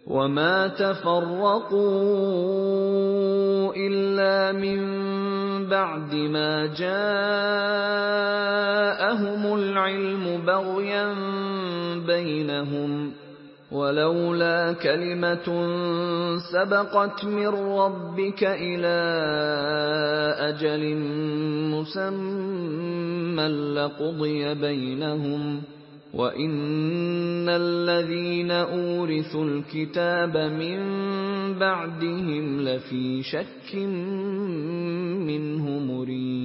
وَمَا تَفَرَّقُوا إِلَّا مِن بَعْدِ مَا جَاءَهُمُ الْعِلْمُ بَغْيًا بَيْنَهُمْ ۚ وَلَوْلَا كَلِمَةٌ سَبَقَتْ مِن رَّبِّكَ إِلَىٰ أَجَلٍ مُّسَمًّى لَّقُضِيَ بَيْنَهُمْ ۚ وَإِنَّ الَّذِينَ أُورِثُوا الْكِتَابَ مِن بَعْدِهِمْ لَفِي شَكٍّ مِّنْهُ مُرِيبٍ